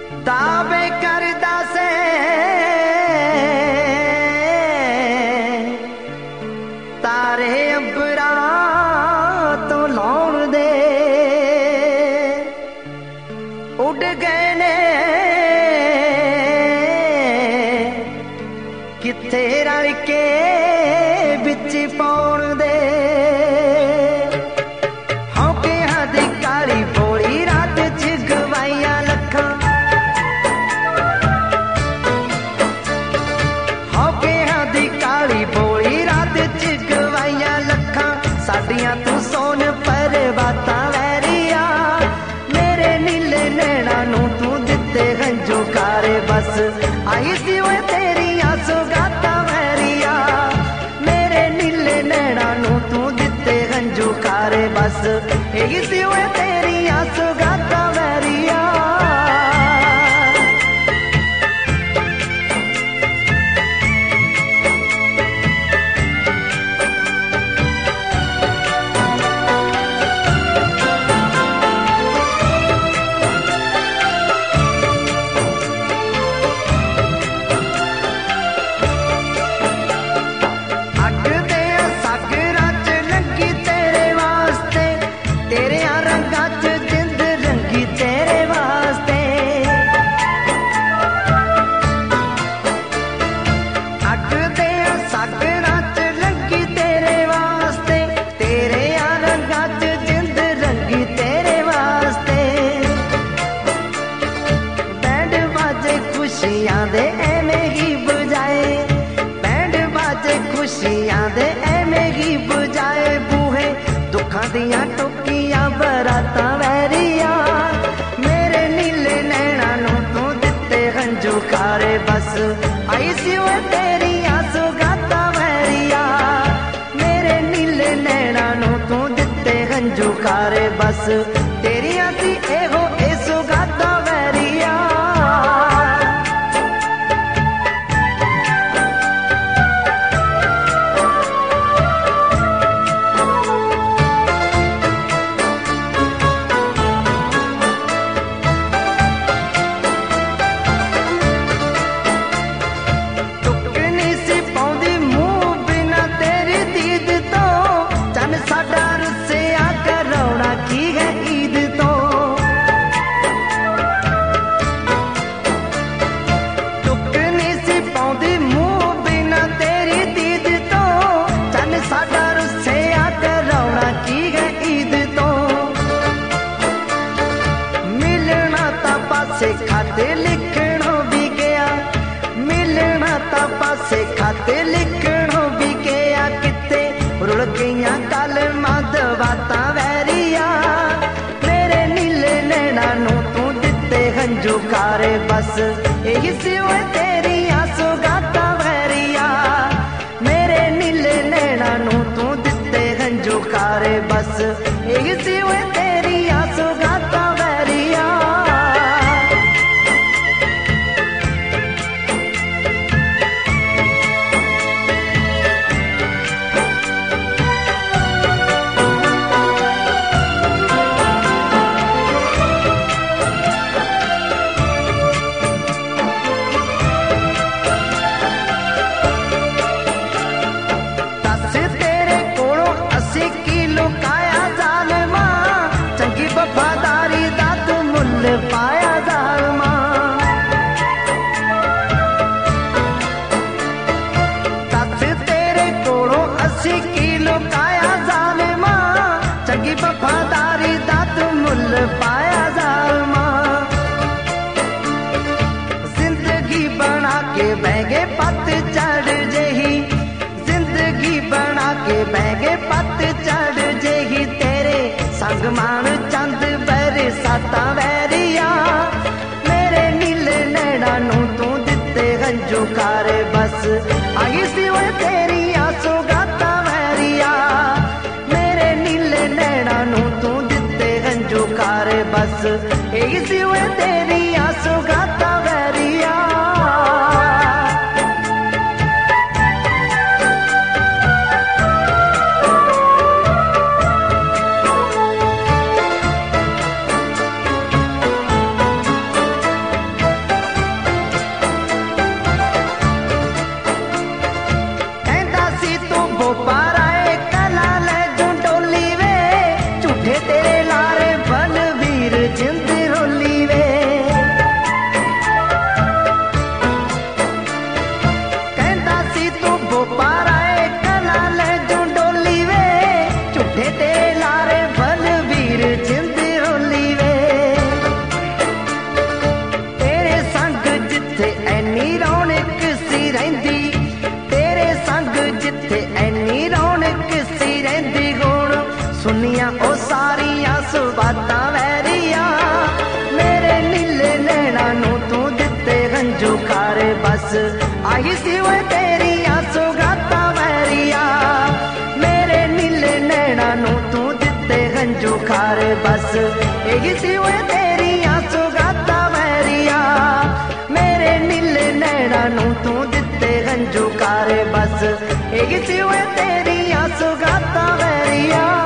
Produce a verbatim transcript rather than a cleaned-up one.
दावे करदा से तारे अंबरा तो लाउण दे उड़ गए ने किथे रल के बिच पाउण दे हौके हदी काली बोली रात च गवाइया लखा हौके हदी काली बोली रात च गवाइया लखा साडियां तू सोन पर बातां वैरिया मेरे नीले नैना नू तू दिते हंजू कारे बस आई सी वे तेरिया सुगाता वैरिया मेरे नीले नैना नू तू दिते हंजू कारे बस आई सी वे तेरिया सुगाता वैरिया खुशियां दे एवें ही बुझाए बैंड बाजे खुशियां दे एवें ही बुझाए बूहे दुखां दियां टुकियां बरातां वैरिया मेरे नीले नैना नू तू दिते हंजू कारे बस आई सी वे तेरिया सुगाता वैरिया मेरे नीले नैना नू तू दिते हंजू कारे बस तेरिया सी एहो ए सुगाता वैरिया पासे खाते लिखणों भी गया मिलना ता पासे खाते लिखणों भी गया किते रुल गईया कल माधवाता वैरिया मेरे नीले नैना नू तू दिते हंजू कारे बस यही सिवे तेरिया सुगाता वैरिया मेरे नीले नैना नू तू दिते हंजू कारे बस यही सिवे तेरिया सुगाता वैरिया बस आही सी वे तेरिया सौगाता वैरिया मेरे नीले नैना नू तू दिते हंजू खारे बस यही सी वे तेरिया सौगाता वैरिया मेरे नीले नैना नू तू दिते हंजू खारे बस यही सी वे तेरिया सौगाता वैरिया।